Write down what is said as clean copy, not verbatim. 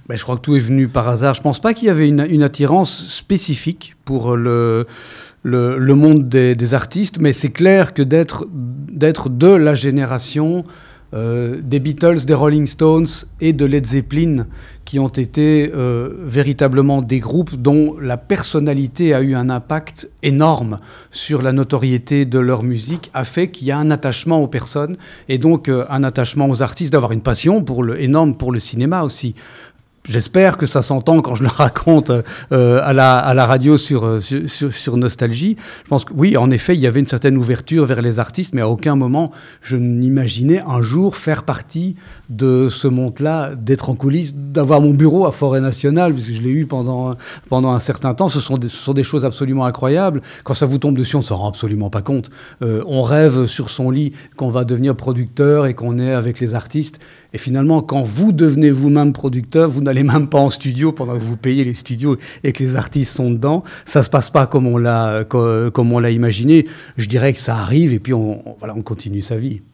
Ben, je crois que tout est venu par hasard. Je ne pense pas qu'il y avait une attirance spécifique pour le monde des artistes, mais c'est clair que d'être de la génération des Beatles, des Rolling Stones et de Led Zeppelin, qui ont été véritablement des groupes dont la personnalité a eu un impact énorme sur la notoriété de leur musique, a fait qu'il y a un attachement aux personnes et donc un attachement aux artistes, d'avoir une passion énorme pour le cinéma aussi. J'espère que ça s'entend quand je le raconte à la radio sur Nostalgie. Je pense que oui, en effet, il y avait une certaine ouverture vers les artistes, mais à aucun moment je n'imaginais un jour faire partie de ce monde-là, d'être en coulisses, d'avoir mon bureau à Forêt Nationale, puisque je l'ai eu pendant un certain temps. Ce sont des choses absolument incroyables. Quand ça vous tombe dessus, on ne s'en rend absolument pas compte. On rêve sur son lit qu'on va devenir producteur et qu'on est avec les artistes. Et finalement, quand vous devenez vous-même producteur, vous n'allez même pas en studio pendant que vous payez les studios et que les artistes sont dedans. Ça ne se passe pas comme on l'a imaginé. Je dirais que ça arrive et puis on continue sa vie.